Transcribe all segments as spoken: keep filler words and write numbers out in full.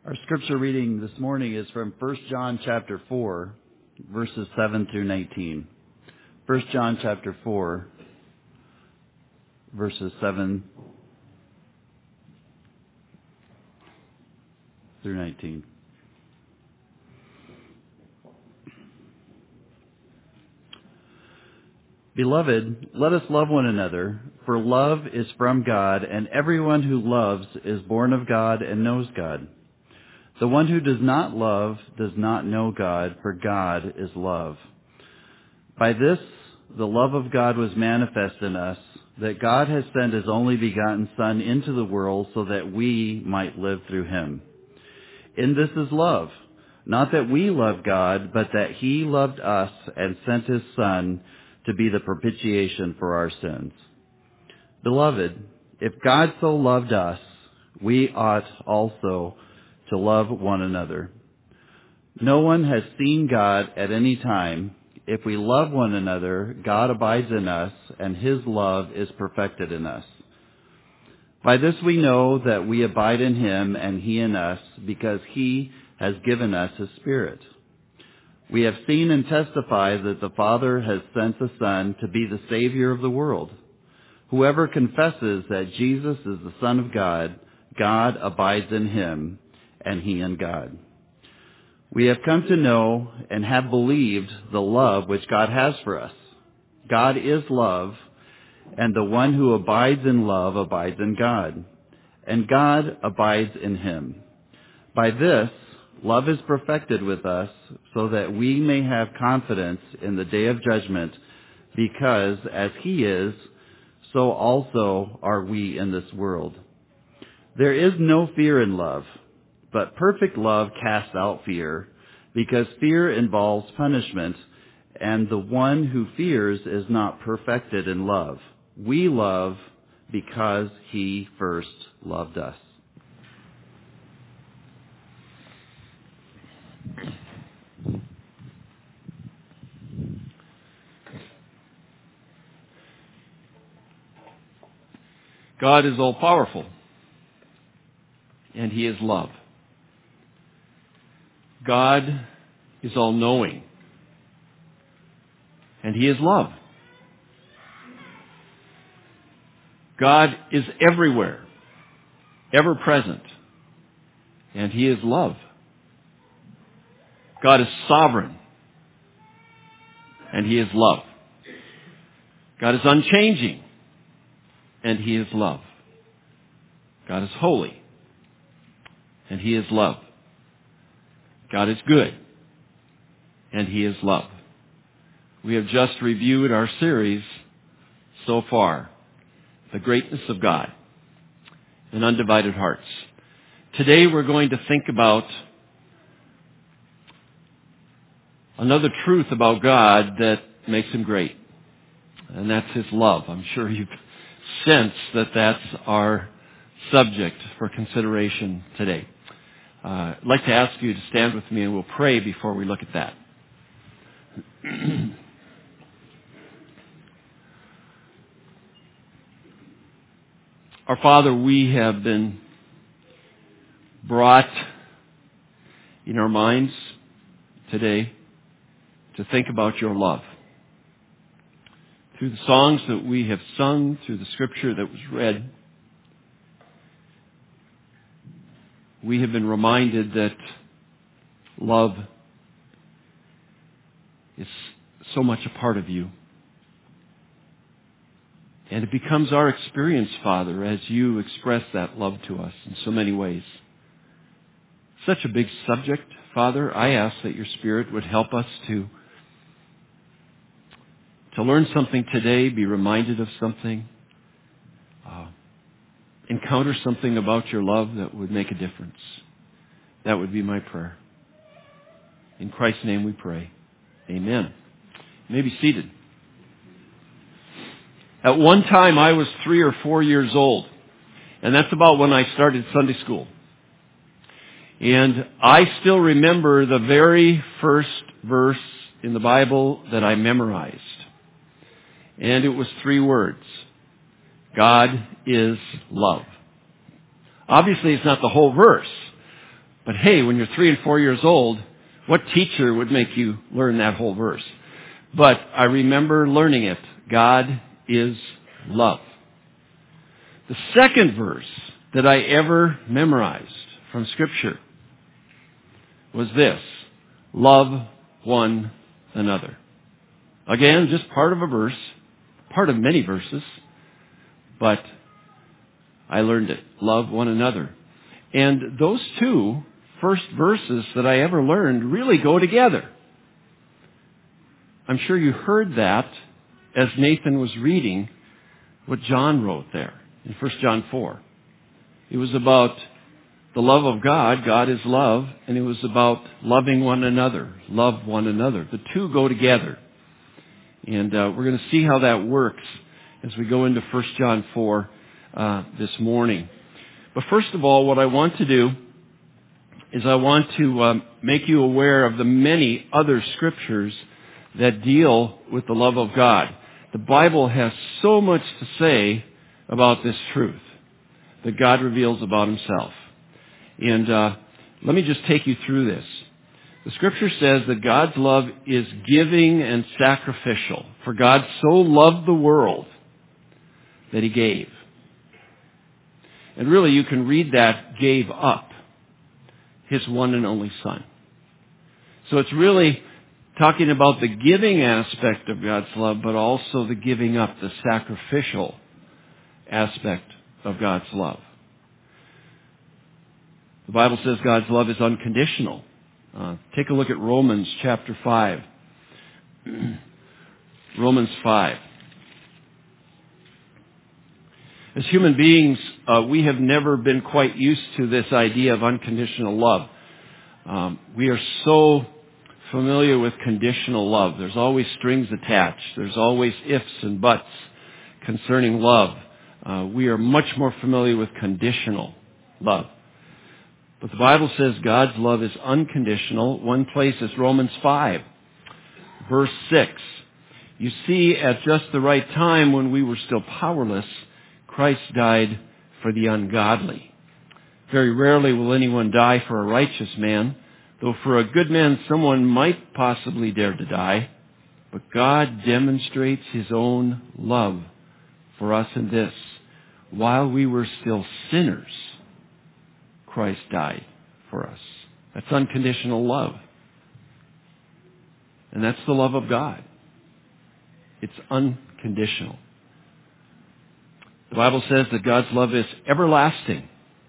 Our scripture reading this morning is from First John chapter four, verses seven through nineteen. First John chapter four, verses seven through nineteen. Beloved, let us love one another, for love is from God, and everyone who loves is born of God and knows God. The one who does not love does not know God, for God is love. By this, the love of God was manifest in us, that God has sent His only begotten Son into the world so that we might live through Him. In this is love, not that we love God, but that He loved us and sent His Son to be the propitiation for our sins. Beloved, if God so loved us, we ought also to love one another. No one has seen God at any time. If we love one another, God abides in us, and His love is perfected in us. By this we know that we abide in Him and He in us, because He has given us His Spirit. We have seen and testify that the Father has sent the Son to be the Savior of the world. Whoever confesses that Jesus is the Son of God, God abides in Him, and He in God. We have come to know and have believed the love which God has for us. God is love, and the one who abides in love abides in God, and God abides in him. By this, love is perfected with us, so that we may have confidence in the day of judgment, because as He is, so also are we in this world. There is no fear in love, but perfect love casts out fear, because fear involves punishment, and the one who fears is not perfected in love. We love because He first loved us. God is all-powerful, and He is love. God is all-knowing, and He is love. God is everywhere, ever-present, and He is love. God is sovereign, and He is love. God is unchanging, and He is love. God is holy, and He is love. God is good, and He is love. We have just reviewed our series so far, The Greatness of God and Undivided Hearts. Today we're going to think about another truth about God that makes Him great, and that's His love. I'm sure you've sensed that that's our subject for consideration today. Uh, I'd like to ask you to stand with me and we'll pray before we look at that. Our Father, we have been brought in our minds today to think about Your love. Through the songs that we have sung, through the scripture that was read, we have been reminded that love is so much a part of You. And it becomes our experience, Father, as You express that love to us in so many ways. Such a big subject, Father. I ask that Your Spirit would help us to, to learn something today, be reminded of something, uh, encounter something about Your love that would make a difference. That would be my prayer. In Christ's name we pray. Amen. You may be seated. At one time I was three or four years old, and that's about when I started Sunday school. And I still remember the very first verse in the Bible that I memorized. And it was three words. God is love. Obviously, it's not the whole verse, But hey, when you're three and four years old, what teacher would make you learn that whole verse? But I remember learning it. God is love. The second verse that I ever memorized from Scripture was this: love one another. Again, just part of a verse, part of many verses, but I learned it. Love one another. And those two first verses that I ever learned really go together. I'm sure you heard that as Nathan was reading what John wrote there in First John four. It was about the love of God. God is love. And it was about loving one another. Love one another. The two go together. And uh, we're going to see how that works as we go into First John four uh, this morning. But first of all, what I want to do is I want to um, make you aware of the many other scriptures that deal with the love of God. The Bible has so much to say about this truth that God reveals about Himself. And uh, let me just take you through this. The Scripture says that God's love is giving and sacrificial. For God so loved the world that He gave. And really, you can read that gave up His one and only Son. So it's really talking about the giving aspect of God's love, but also the giving up, the sacrificial aspect of God's love. The Bible says God's love is unconditional. Uh, take a look at Romans chapter five. Romans five. As human beings, uh, we have never been quite used to this idea of unconditional love. Um, we are so familiar with conditional love. There's always strings attached. There's always ifs and buts concerning love. Uh, we are much more familiar with conditional love. But the Bible says God's love is unconditional. One place is Romans five, verse six. You see, at just the right time when we were still powerless, Christ died for the ungodly. Very rarely will anyone die for a righteous man, though for a good man someone might possibly dare to die. But God demonstrates His own love for us in this: while we were still sinners, Christ died for us. That's unconditional love. And that's the love of God. It's unconditional. The Bible says that God's love is everlasting.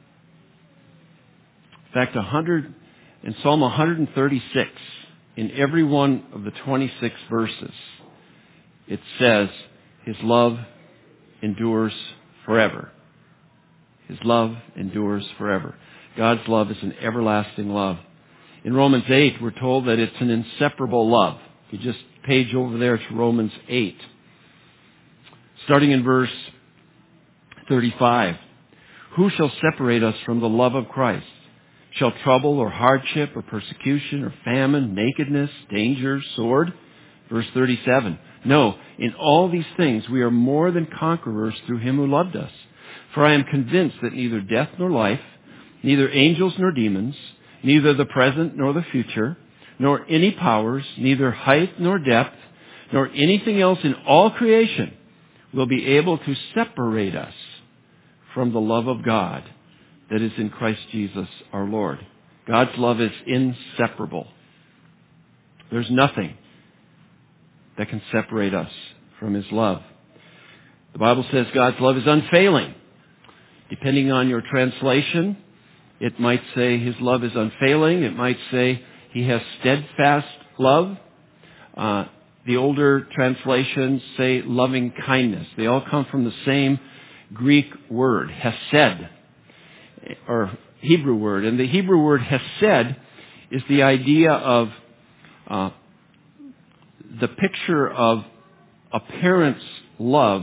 In fact, one hundred, in Psalm one thirty-six, in every one of the twenty-six verses, it says His love endures forever. His love endures forever. God's love is an everlasting love. In Romans eight, we're told that it's an inseparable love. You just page over there to Romans eight. Starting in verse thirty-five. Who shall separate us from the love of Christ? Shall trouble or hardship or persecution or famine, nakedness, danger, sword? Verse thirty-seven. No, in all these things we are more than conquerors through Him who loved us. For I am convinced that neither death nor life, neither angels nor demons, neither the present nor the future, nor any powers, neither height nor depth, nor anything else in all creation will be able to separate us from the love of God that is in Christ Jesus our Lord. God's love is inseparable. There's nothing that can separate us from His love. The Bible says God's love is unfailing. Depending on your translation, it might say His love is unfailing. It might say He has steadfast love. Uh, the older translations say loving kindness. They all come from the same Greek word, hesed, or Hebrew word. And the Hebrew word hesed is the idea of uh, the picture of a parent's love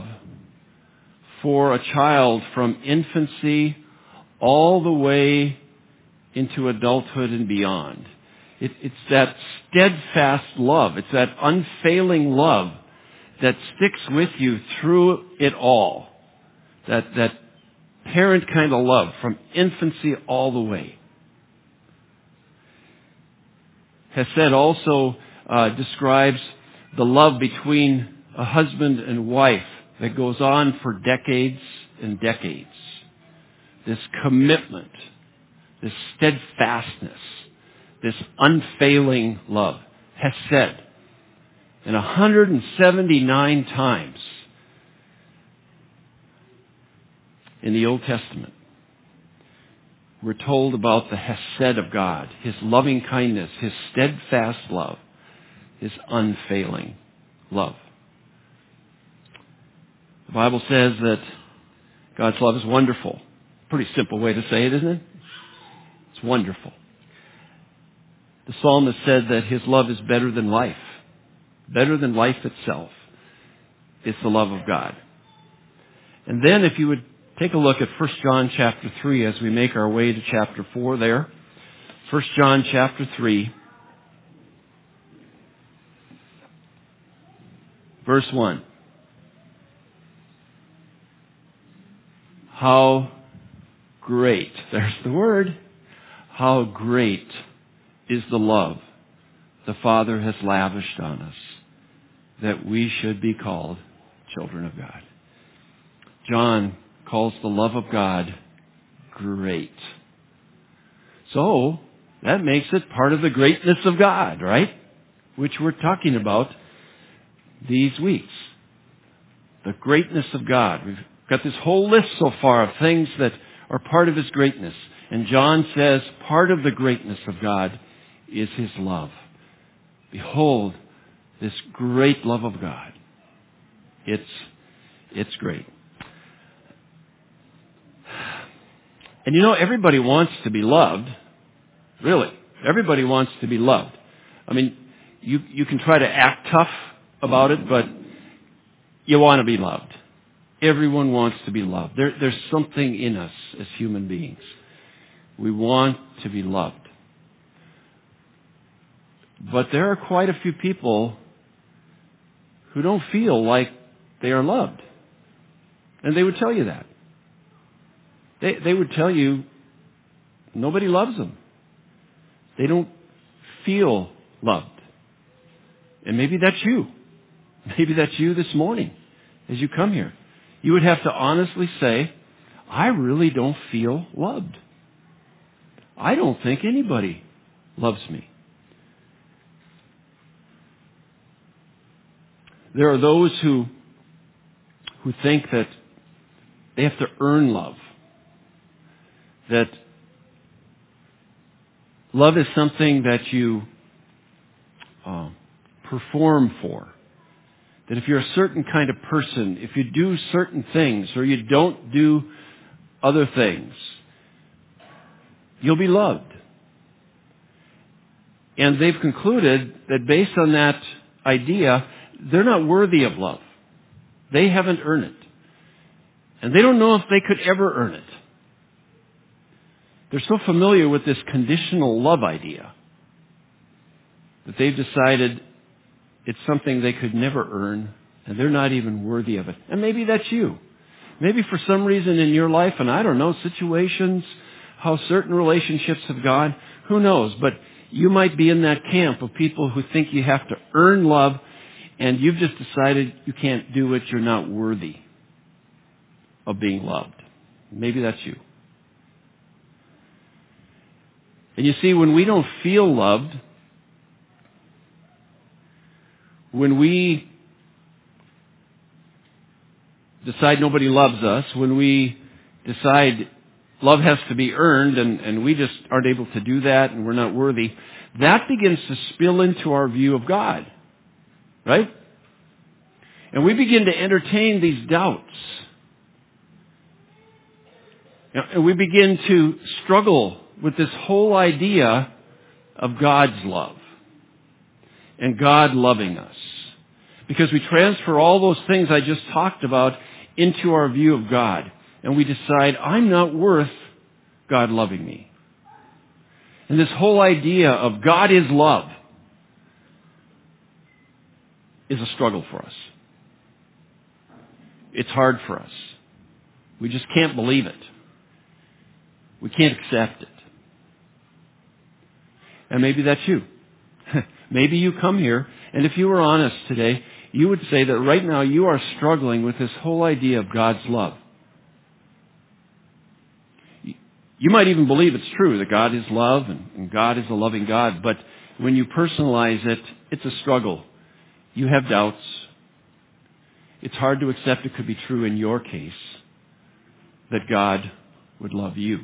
for a child from infancy all the way into adulthood and beyond. It, it's that steadfast love. It's that unfailing love that sticks with you through it all. That, that parent kind of love from infancy all the way. Hesed also uh, describes the love between a husband and wife that goes on for decades and decades. This commitment, this steadfastness, this unfailing love. Hesed. And one hundred seventy-nine times in the Old Testament, we're told about the Hesed of God, His loving kindness, His steadfast love, His unfailing love. The Bible says that God's love is wonderful. Pretty simple way to say it, isn't it? It's wonderful. The psalmist said that His love is better than life. Better than life itself. It's the love of God. And then if you would take a look at First John chapter three as we make our way to chapter four there. First John chapter three, verse one. How great, there's the word, how great is the love the Father has lavished on us, that we should be called children of God. John calls the love of God great. So, that makes it part of the greatness of God, right? Which we're talking about these weeks. The greatness of God. We've got this whole list so far of things that are part of His greatness. And John says part of the greatness of God is His love. Behold, this great love of God. It's, it's great. And you know, everybody wants to be loved. Really. Everybody wants to be loved. I mean, you, you can try to act tough about it, but you want to be loved. Everyone wants to be loved. There, there's something in us as human beings. We want to be loved. But there are quite a few people who don't feel like they are loved. And they would tell you that. They, they would tell you nobody loves them. They don't feel loved. And maybe that's you. Maybe that's you this morning as you come here. You would have to honestly say, I really don't feel loved. I don't think anybody loves me. There are those who who think that they have to earn love. That love is something that you uh, perform for. That if you're a certain kind of person, if you do certain things or you don't do other things, you'll be loved. And they've concluded that based on that idea, they're not worthy of love. They haven't earned it. And they don't know if they could ever earn it. They're so familiar with this conditional love idea that they've decided it's something they could never earn, and they're not even worthy of it. And maybe that's you. Maybe for some reason in your life, and I don't know, situations, how certain relationships have gone, who knows, but you might be in that camp of people who think you have to earn love, and you've just decided you can't do it, you're not worthy of being loved. Maybe that's you. And you see, when we don't feel loved, when we decide nobody loves us, when we decide love has to be earned and, and we just aren't able to do that and we're not worthy, that begins to spill into our view of God. Right? And we begin to entertain these doubts. And we begin to struggle with this whole idea of God's love and God loving us. Because we transfer all those things I just talked about into our view of God. And we decide, I'm not worth God loving me. And this whole idea of God is love is a struggle for us. It's hard for us. We just can't believe it. We can't accept it. And maybe that's you. maybe you come here, and if you were honest today, you would say that right now you are struggling with this whole idea of God's love. You might even believe it's true that God is love and, and God is a loving God, but when you personalize it, it's a struggle. You have doubts. It's hard to accept it could be true in your case that God would love you.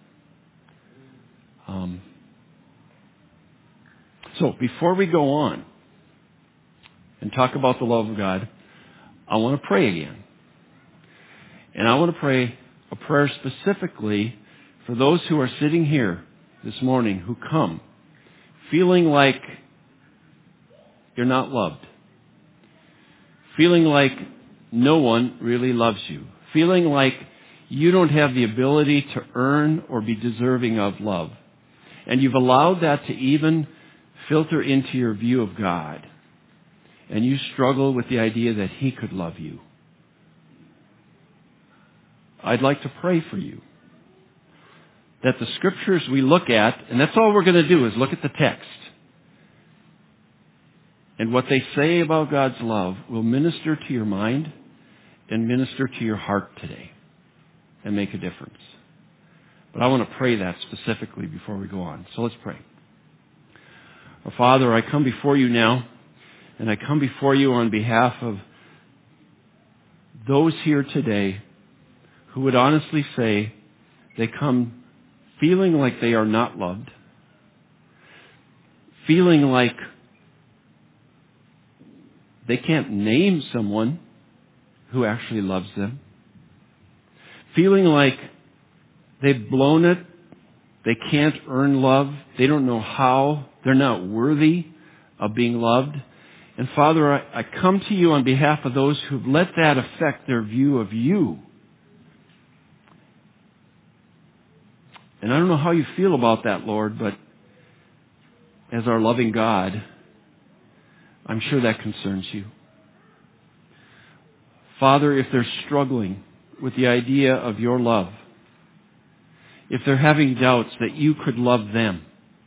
Um, so before we go on and talk about the love of God, I want to pray again. And I want to pray a prayer specifically for those who are sitting here this morning who come feeling like you're not loved, feeling like no one really loves you, feeling like you don't have the ability to earn or be deserving of love. And you've allowed that to even filter into your view of God. And you struggle with the idea that He could love you. I'd like to pray for you. That the scriptures we look at, and that's all we're going to do is look at the text. And what they say about God's love will minister to your mind and minister to your heart today and make a difference. But I want to pray that specifically before we go on. So let's pray. Our Father, I come before you now, and I come before you on behalf of those here today who would honestly say they come feeling like they are not loved, feeling like they can't name someone who actually loves them, feeling like they've blown it, they can't earn love, they don't know how, they're not worthy of being loved. And Father, I, I come to you on behalf of those who've let that affect their view of you. And I don't know how you feel about that, Lord, but as our loving God, I'm sure that concerns you. Father, if they're struggling with the idea of your love, if they're having doubts that you could love them,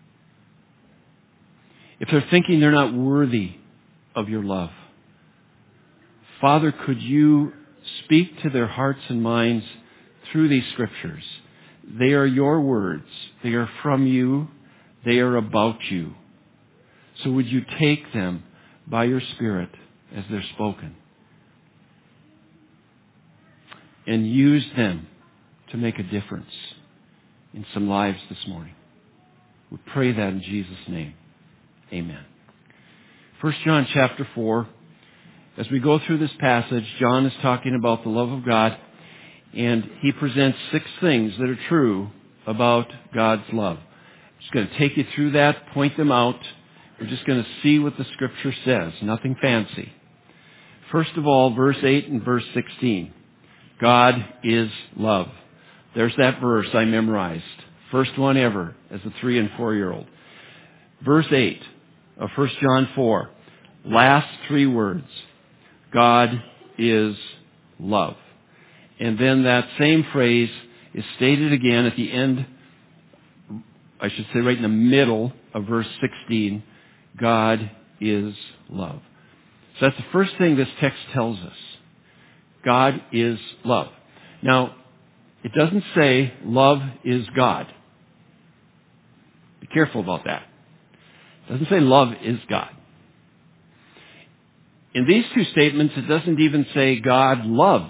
if they're thinking they're not worthy of your love, Father, could you speak to their hearts and minds through these scriptures? They are your words. They are from you. They are about you. So would you take them by your Spirit as they're spoken and use them to make a difference in some lives this morning? We pray that in Jesus' name. Amen. First John chapter four. As we go through this passage, John is talking about the love of God, and he presents six things that are true about God's love. I'm just going to take you through that, point them out. We're just going to see what the Scripture says. Nothing fancy. First of all, verse eight and verse sixteen. God is love. There's that verse I memorized. First one ever as a three and four-year-old. Verse eight of First John four. Last three words. God is love. And then that same phrase is stated again at the end, I should say right in the middle of verse sixteen. God is love. So that's the first thing this text tells us. God is love. Now, it doesn't say love is God. Be careful about that. It doesn't say love is God. In these two statements, it doesn't even say God loves.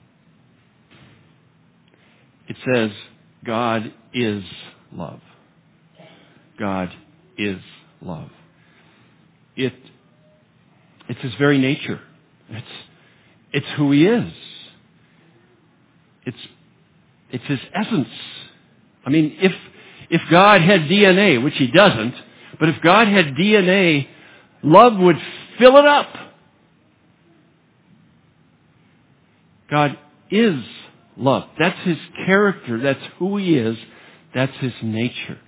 It says God is love. God is love. It, it's His very nature. It's, it's who He is. It's, it's His essence. I mean, if, if God had D N A, which He doesn't, but if God had D N A, love would fill it up. God is love. That's His character. That's who He is. That's His nature.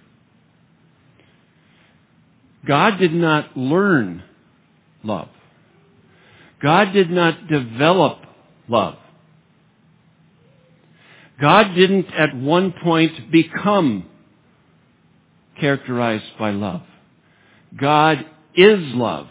God did not learn love. God did not develop love. God didn't at one point become characterized by love. God is love.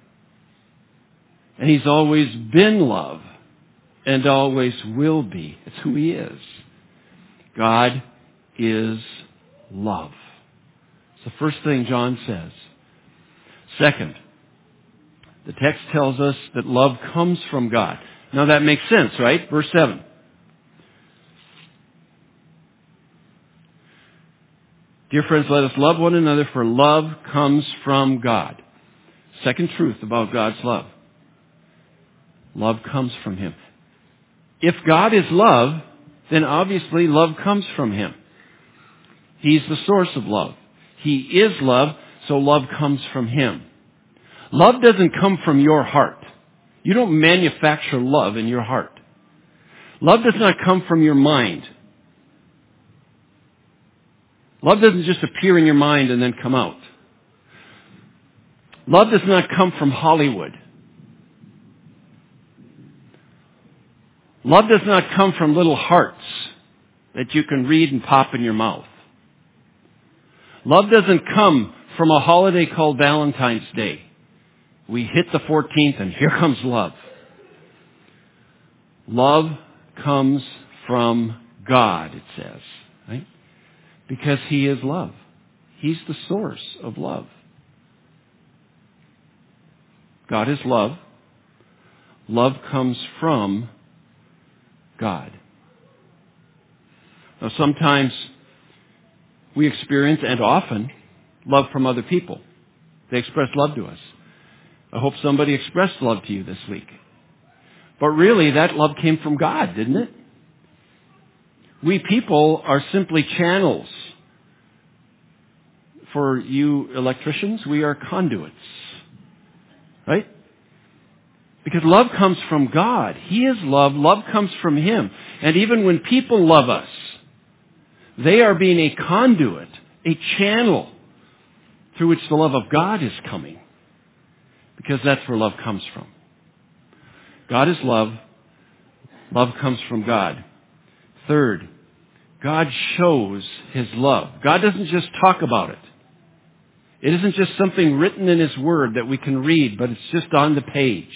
And He's always been love and always will be. It's who He is. God is love. It's the first thing John says. Second, the text tells us that love comes from God. Now that makes sense, right? Verse seven. Dear friends, let us love one another, for love comes from God. Second truth about God's love. Love comes from Him. If God is love, then obviously love comes from Him. He's the source of love. He is love, so love comes from Him. Love doesn't come from your heart. You don't manufacture love in your heart. Love does not come from your mind. Love doesn't just appear in your mind and then come out. Love does not come from Hollywood. Love does not come from little hearts that you can read and pop in your mouth. Love doesn't come from a holiday called Valentine's Day. We hit the fourteenth and here comes love. Love comes from God, it says, right? Because He is love. He's the source of love. God is love. Love comes from God. Now sometimes we experience, and often, love from other people. They express love to us. I hope somebody expressed love to you this week. But really, that love came from God, didn't it? We people are simply channels. For you electricians, we are conduits. Right? Because love comes from God. He is love. Love comes from Him. And even when people love us, they are being a conduit, a channel through which the love of God is coming. Because that's where love comes from. God is love. Love comes from God. Third, God shows His love. God doesn't just talk about it. It isn't just something written in His Word that we can read, but it's just on the page.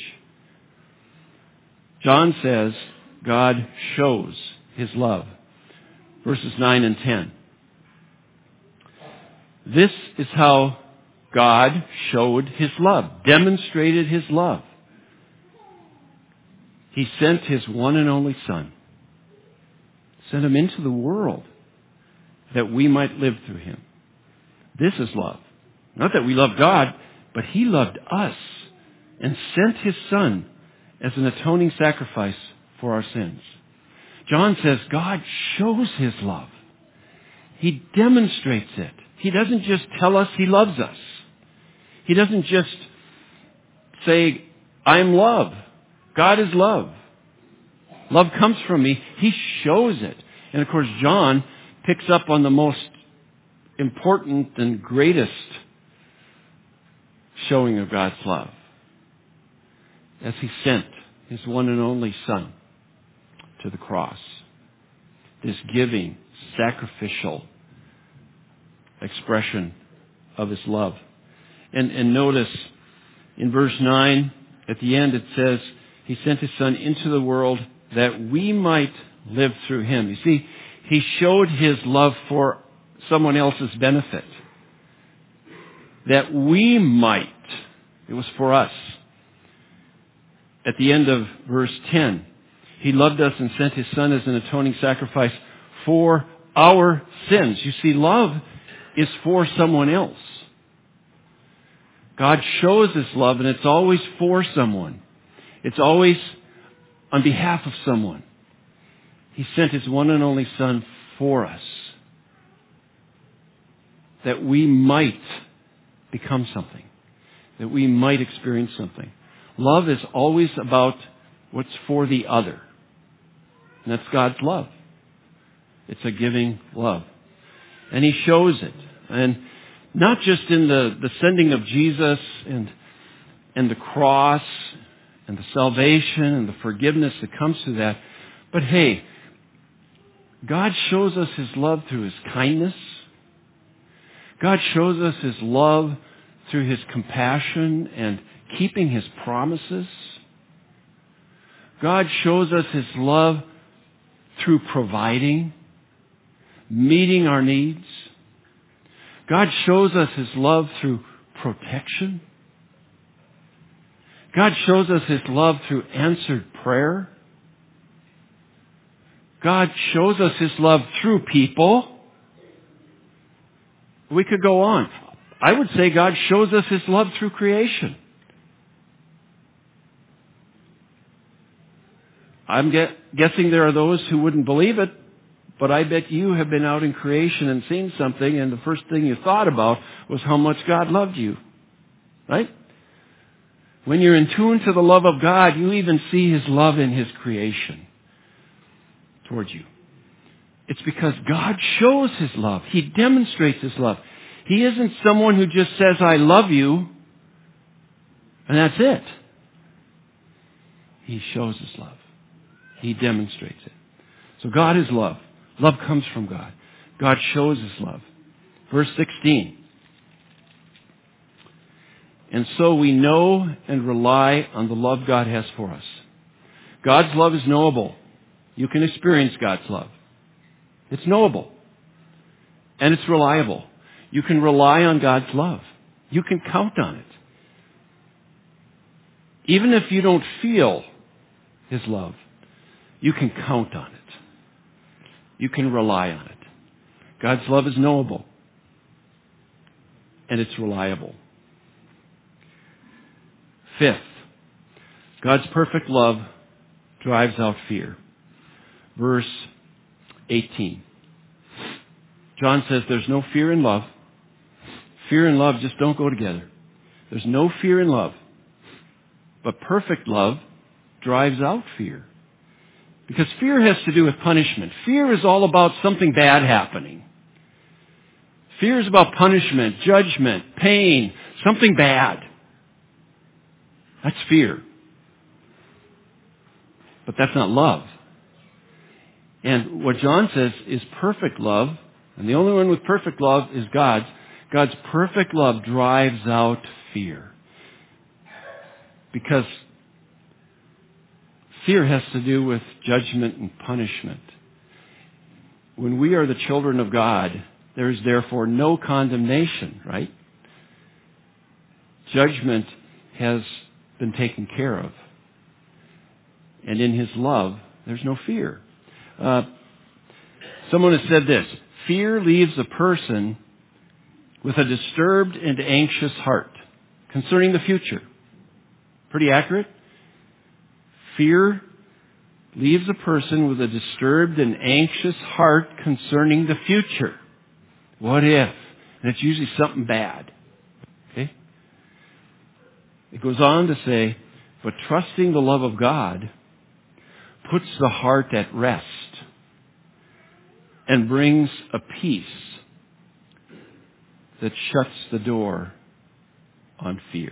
John says God shows His love. Verses nine and ten. This is how God showed His love, demonstrated His love. He sent His one and only Son. Sent Him into the world that we might live through Him. This is love. Not that we love God, but He loved us and sent His Son as an atoning sacrifice for our sins. John says God shows His love. He demonstrates it. He doesn't just tell us He loves us. He doesn't just say, I'm love. God is love. Love comes from me. He shows it. And of course, John picks up on the most important and greatest showing of God's love as He sent His one and only Son to the cross. This giving, sacrificial expression of His love. And, and notice in verse nine, at the end it says, He sent His Son into the world that we might live through Him. You see, He showed His love for someone else's benefit. That we might. It was for us. At the end of verse ten, He loved us and sent His Son as an atoning sacrifice for our sins. You see, love is for someone else. God shows His love, and it's always for someone. It's always on behalf of someone. He sent His one and only Son for us, that we might become something, that we might experience something. Love is always about what's for the other. And that's God's love. It's a giving love. And He shows it. And not just in the, the sending of Jesus and, and the cross and the salvation and the forgiveness that comes through that, but hey, God shows us His love through His kindness. God shows us His love through His compassion and keeping His promises. God shows us His love through providing, meeting our needs. God shows us His love through protection. God shows us His love through answered prayer. God shows us His love through people. We could go on. I would say God shows us His love through creation. I'm get, guessing there are those who wouldn't believe it, but I bet you have been out in creation and seen something, and the first thing you thought about was how much God loved you. Right? When you're in tune to the love of God, you even see His love in His creation towards you. It's because God shows His love. He demonstrates His love. He isn't someone who just says, I love you, and that's it. He shows His love. He demonstrates it. So God is love. Love comes from God. God shows His love. Verse sixteen. And so we know and rely on the love God has for us. God's love is knowable. You can experience God's love. It's knowable. And it's reliable. You can rely on God's love. You can count on it. Even if you don't feel His love, you can count on it. You can rely on it. God's love is knowable. And it's reliable. Fifth, God's perfect love drives out fear. Verse eighteen. John says there's no fear in love. Fear and love just don't go together. There's no fear in love. But perfect love drives out fear. Because fear has to do with punishment. Fear is all about something bad happening. Fear is about punishment, judgment, pain, something bad. That's fear. But that's not love. And what John says is perfect love, and the only one with perfect love is God's. God's perfect love drives out fear. Because fear has to do with judgment and punishment. When we are the children of God, there is therefore no condemnation, right? Judgment has been taken care of. And in His love, there's no fear. Uh, someone has said this: fear leaves a person with a disturbed and anxious heart concerning the future. Pretty accurate? Fear leaves a person with a disturbed and anxious heart concerning the future. What if? And it's usually something bad. Okay? It goes on to say, but trusting the love of God puts the heart at rest and brings a peace that shuts the door on fear.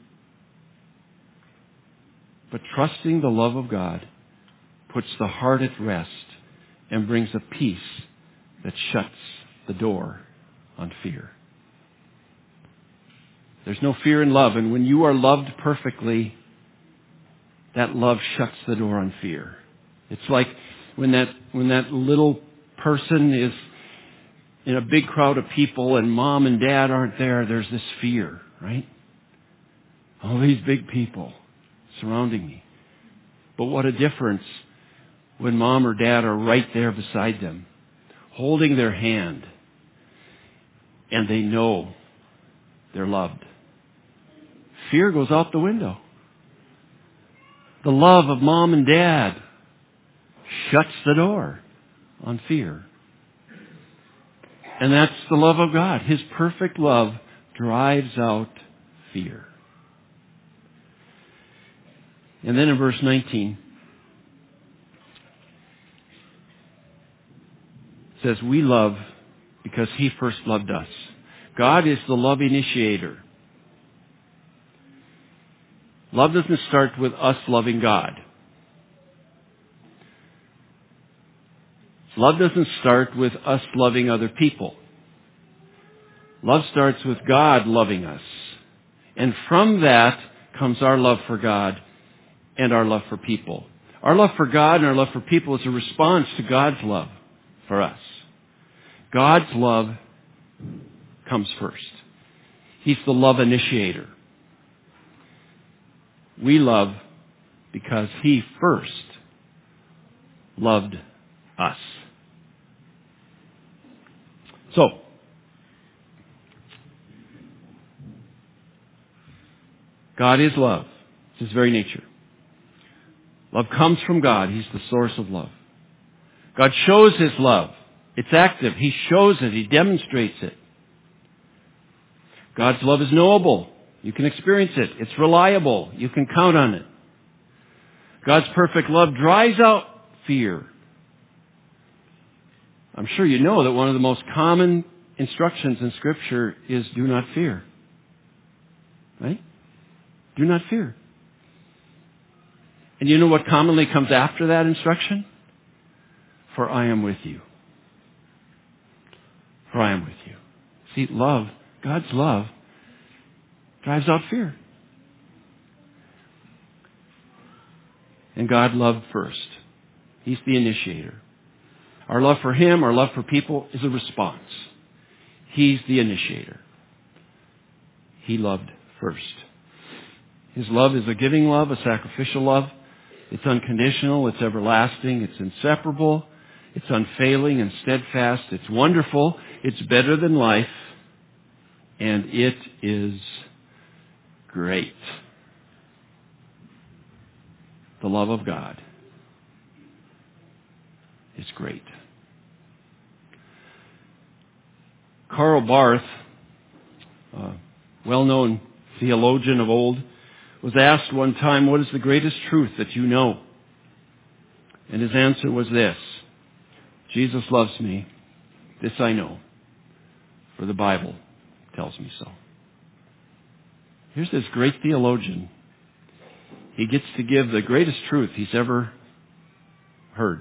But trusting the love of God puts the heart at rest and brings a peace that shuts the door on fear. There's no fear in love, and when you are loved perfectly, that love shuts the door on fear. It's like when that when that little person is in a big crowd of people and mom and dad aren't there, there's this fear, right? All these big people surrounding me. But what a difference when mom or dad are right there beside them, holding their hand, and they know they're loved. Fear goes out the window. The love of mom and dad shuts the door on fear. And that's the love of God. His perfect love drives out fear. And then in verse nineteen, it says, we love because He first loved us. God is the love initiator. Love doesn't start with us loving God. Love doesn't start with us loving other people. Love starts with God loving us And from that comes our love for God and our love for people. Our love for God and our love for people is a response to God's love for us. God's love comes first. He's the love initiator. We love because He first loved us. So, God is love. It's His very nature. Love comes from God. He's the source of love. God shows His love. It's active. He shows it. He demonstrates it. God's love is knowable. You can experience it. It's reliable. You can count on it. God's perfect love drives out fear. I'm sure you know that one of the most common instructions in Scripture is do not fear. Right? Do not fear. And you know what commonly comes after that instruction? For I am with you. For I am with you. See, love, God's love, drives out fear. And God loved first. He's the initiator. Our love for Him, our love for people is a response. He's the initiator. He loved first. His love is a giving love, a sacrificial love. It's unconditional, it's everlasting, it's inseparable, it's unfailing and steadfast, it's wonderful, it's better than life, and it is great. The love of God is great. Karl Barth, a well-known theologian of old, was asked one time, what is the greatest truth that you know? And his answer was this: Jesus loves me. This I know, for the Bible tells me so. Here's this great theologian. He gets to give the greatest truth he's ever heard.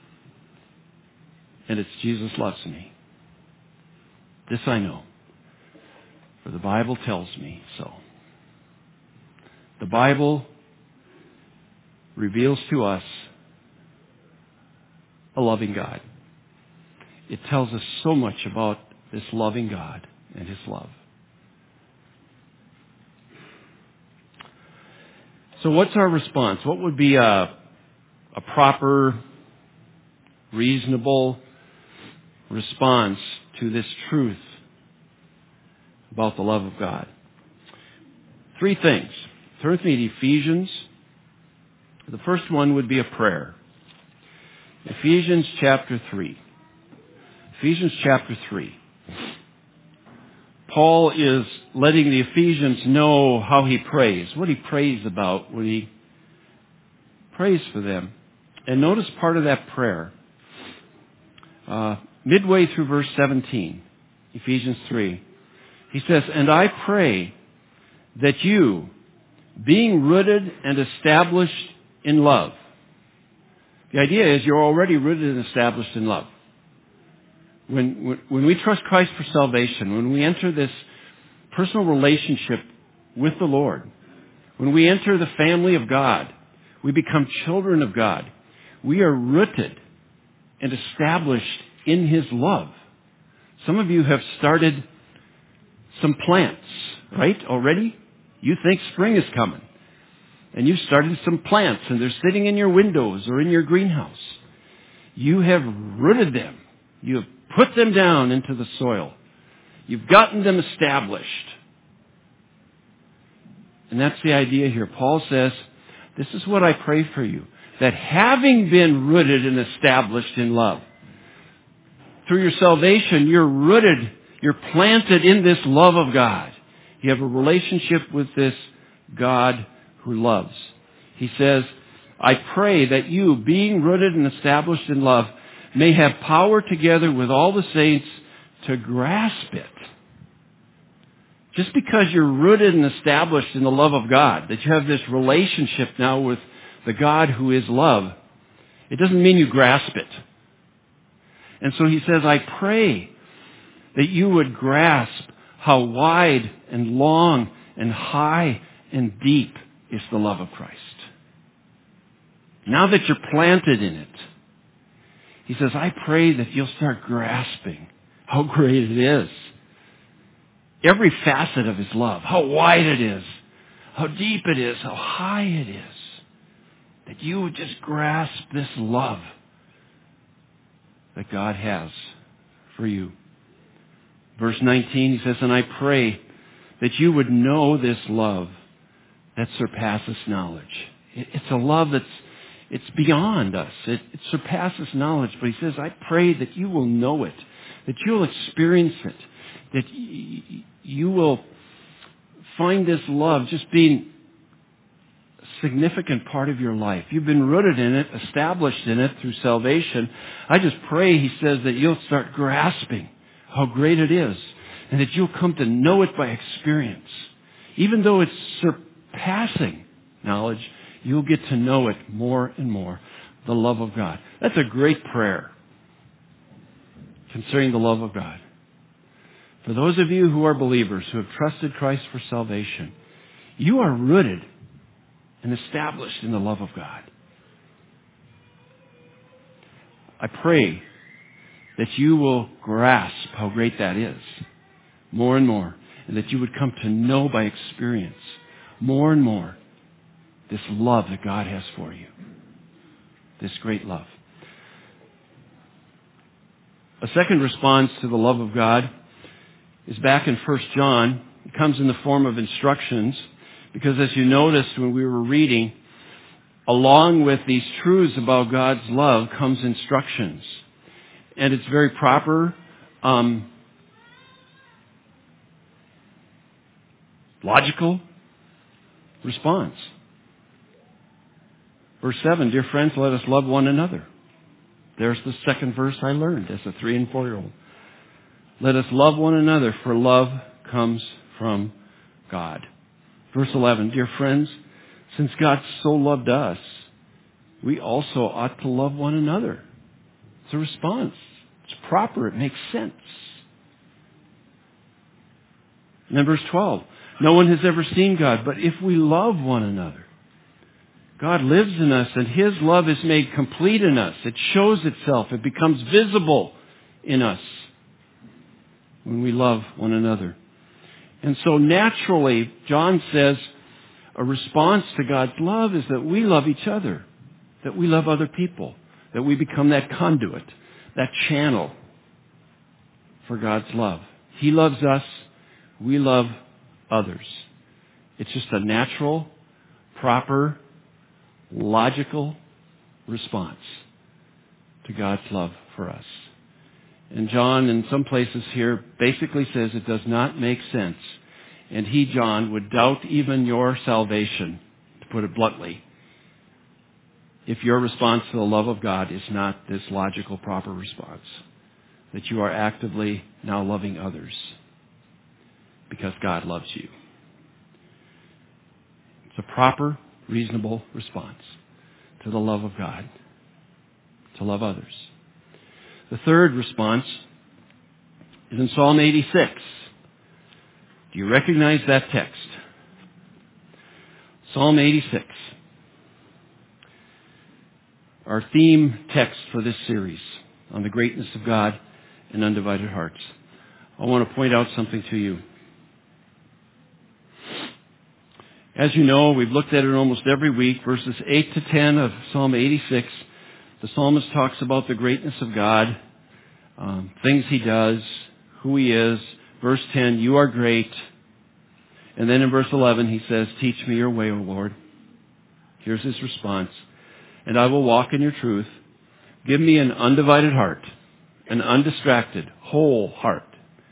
And it's Jesus loves me. This I know, for the Bible tells me so. The Bible reveals to us a loving God. It tells us so much about this loving God and His love. So what's our response? What would be a, a proper, reasonable response to this truth about the love of God? Three things. Turn with me to Ephesians. The first one would be a prayer. Ephesians chapter three. Ephesians chapter three. Paul is letting the Ephesians know how he prays, what he prays about when he prays for them. And notice part of that prayer. Uh, midway through verse seventeen, Ephesians three, he says, "And I pray that you, being rooted and established in love." The idea is you're already rooted and established in love. When, when, when we trust Christ for salvation, when we enter this personal relationship with the Lord, when we enter the family of God, we become children of God. We are rooted and established in His love. Some of you have started some plants, right, already? You think spring is coming. And you've started some plants, and they're sitting in your windows or in your greenhouse. You have rooted them. You have put them down into the soil. You've gotten them established. And that's the idea here. Paul says, this is what I pray for you, that having been rooted and established in love, through your salvation, you're rooted, you're planted in this love of God. You have a relationship with this God who loves. He says, I pray that you, being rooted and established in love, may have power together with all the saints to grasp it. Just because you're rooted and established in the love of God, that you have this relationship now with the God who is love, it doesn't mean you grasp it. And so he says, I pray that you would grasp how wide and long and high and deep is the love of Christ. Now that you're planted in it, he says, I pray that you'll start grasping how great it is. Every facet of his love, how wide it is, how deep it is, how high it is. That you would just grasp this love that God has for you. Verse nineteen, he says, and I pray that you would know this love that surpasses knowledge. It's a love that's it's beyond us. It, it surpasses knowledge. But he says, I pray that you will know it, that you'll experience it, that y- you will find this love just being a significant part of your life. You've been rooted in it, established in it through salvation. I just pray, he says, that you'll start grasping how great it is, and that you'll come to know it by experience. Even though it's surpassing knowledge, you'll get to know it more and more. The love of God. That's a great prayer concerning the love of God. For those of you who are believers, who have trusted Christ for salvation, you are rooted and established in the love of God. I pray that you will grasp how great that is more and more, and that you would come to know by experience more and more this love that God has for you. This great love. A second response to the love of God is back in First John. It comes in the form of instructions, because as you noticed when we were reading, along with these truths about God's love comes instructions. And it's very proper, um, logical response. Verse seven, dear friends, let us love one another. There's the second verse I learned as a three and four-year-old. Let us love one another, for love comes from God. Verse eleven, dear friends, since God so loved us, we also ought to love one another. It's a response. It's proper. It makes sense. And then verse twelve, no one has ever seen God, but if we love one another, God lives in us, and his love is made complete in us. It shows itself. It becomes visible in us when we love one another. And so naturally, John says, a response to God's love is that we love each other, that we love other people, that we become that conduit, that channel for God's love. He loves us. We love others. It's just a natural, proper, logical response to God's love for us. And John, in some places here, basically says it does not make sense. And he, John, would doubt even your salvation, to put it bluntly, if your response to the love of God is not this logical, proper response. That you are actively now loving others because God loves you. It's a proper, reasonable response to the love of God, to love others. The third response is in Psalm eighty-six. Do you recognize that text? Psalm eighty-six. Our theme text for this series on the greatness of God and undivided hearts. I want to point out something to you. As you know, we've looked at it almost every week, verses eight to ten of Psalm eighty-six. The psalmist talks about the greatness of God, um, things he does, who he is. Verse ten, you are great. And then in verse eleven, he says, teach me your way, O Lord. Here's his response. And I will walk in your truth. Give me an undivided heart, an undistracted, whole heart.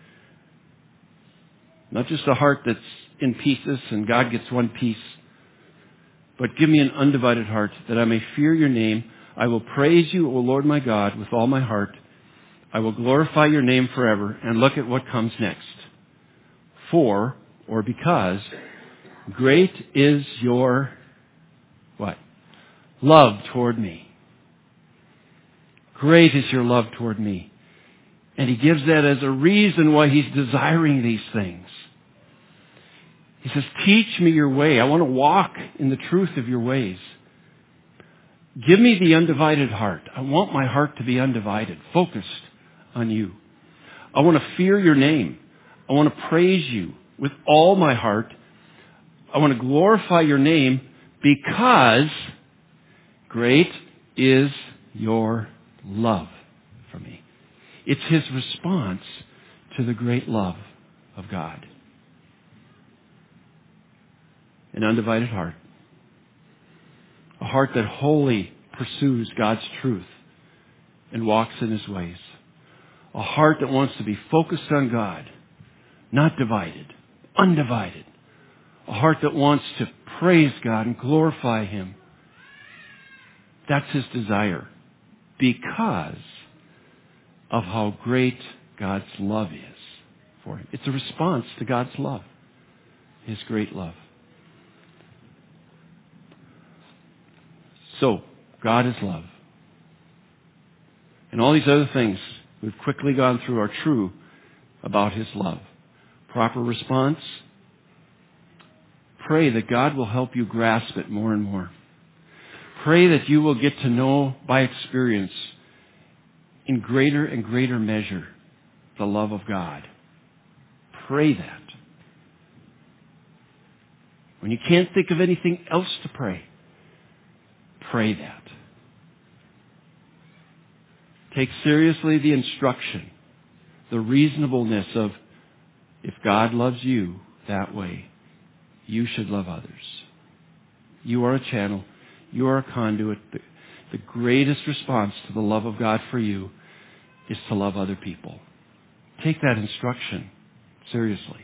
Not just a heart that's in pieces and God gets one piece. But give me an undivided heart that I may fear your name. I will praise you, O Lord my God, with all my heart. I will glorify your name forever. And look at what comes next. For, or because, great is your, what? Love toward me. Great is your love toward me. And he gives that as a reason why he's desiring these things. He says, teach me your way. I want to walk in the truth of your ways. Give me the undivided heart. I want my heart to be undivided, focused on you. I want to fear your name. I want to praise you with all my heart. I want to glorify your name because great is your love for me. It's his response to the great love of God. An undivided heart. A heart that wholly pursues God's truth and walks in his ways. A heart that wants to be focused on God, not divided, undivided. A heart that wants to praise God and glorify him. That's his desire because of how great God's love is for him. It's a response to God's love, his great love. So, God is love. And all these other things we've quickly gone through are true about his love. Proper response. Pray that God will help you grasp it more and more. Pray that you will get to know by experience in greater and greater measure the love of God. Pray that. When you can't think of anything else to pray, pray that. Take seriously the instruction, the reasonableness of if God loves you that way, you should love others. You are a channel. You are a conduit. The, the greatest response to the love of God for you is to love other people. Take that instruction seriously.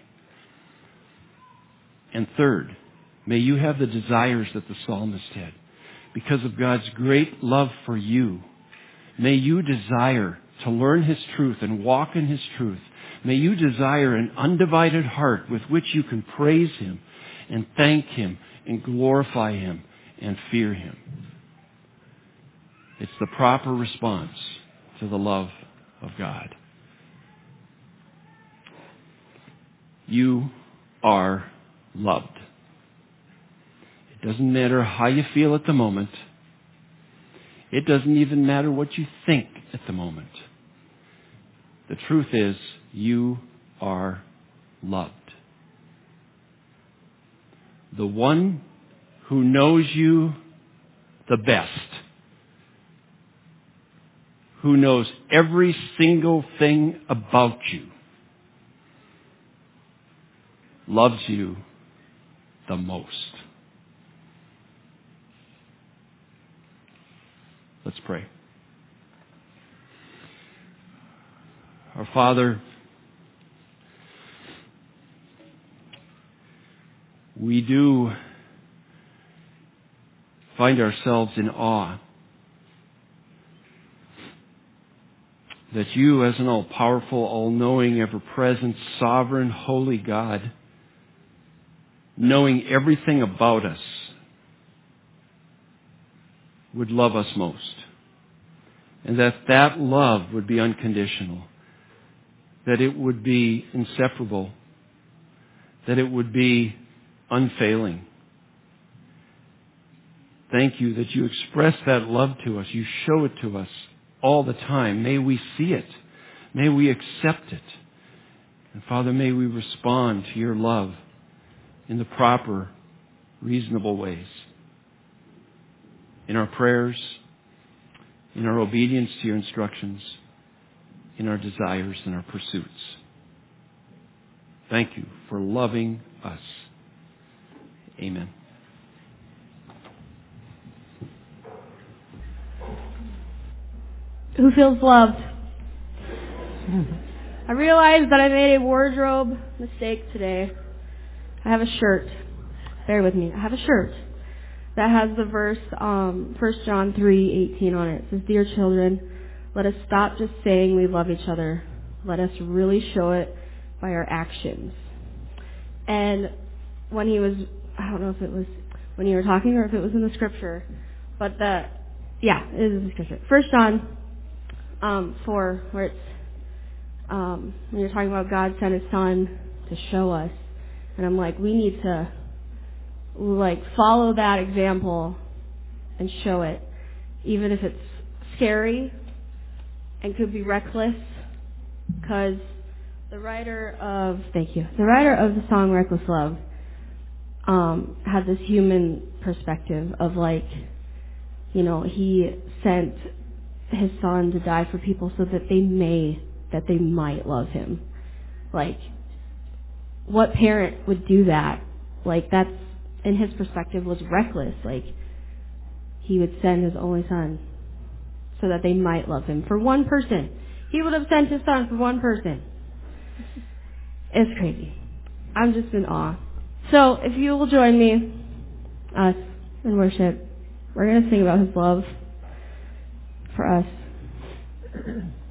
And third, may you have the desires that the psalmist had. Because of God's great love for you, may you desire to learn his truth and walk in his truth. May you desire an undivided heart with which you can praise him and thank him and glorify him and fear him. It's the proper response to the love of God. You are loved. It doesn't matter how you feel at the moment. It doesn't even matter what you think at the moment. The truth is, you are loved. The one who knows you the best, who knows every single thing about you, loves you the most. Let's pray. Our Father, we do find ourselves in awe that you, as an all-powerful, all-knowing, ever-present, sovereign, holy God, knowing everything about us, would love us most. And that that love would be unconditional. That it would be inseparable. That it would be unfailing. Thank you that you express that love to us. You show it to us all the time. May we see it. May we accept it. And Father, may we respond to your love in the proper, reasonable ways. In our prayers, in our obedience to your instructions, in our desires and our pursuits. Thank you for loving us. Amen. Who feels loved? I realized that I made a wardrobe mistake today. I have a shirt. Bear with me. I have a shirt that has the verse, um, First John three eighteen on it. It says, "Dear children, let us stop just saying we love each other. Let us really show it by our actions." And when he was, I don't know if it was when you were talking or if it was in the scripture, but the, yeah, it is in the scripture. First John um, four, where it's, um, when you're talking about God sent his son to show us And I'm like, we need to, like, follow that example and show it, even if it's scary and could be reckless, because the writer of, thank you, the writer of the song Reckless Love um, had this human perspective of, like, you know, he sent his son to die for people so that they may, that they might love him. Like, what parent would do that? Like, that's, in his perspective, was reckless. Like, he would send his only son so that they might love him. For one person. He would have sent his son for one person. It's crazy. I'm just in awe. So, if you will join me, us, in worship, we're going to sing about his love for us.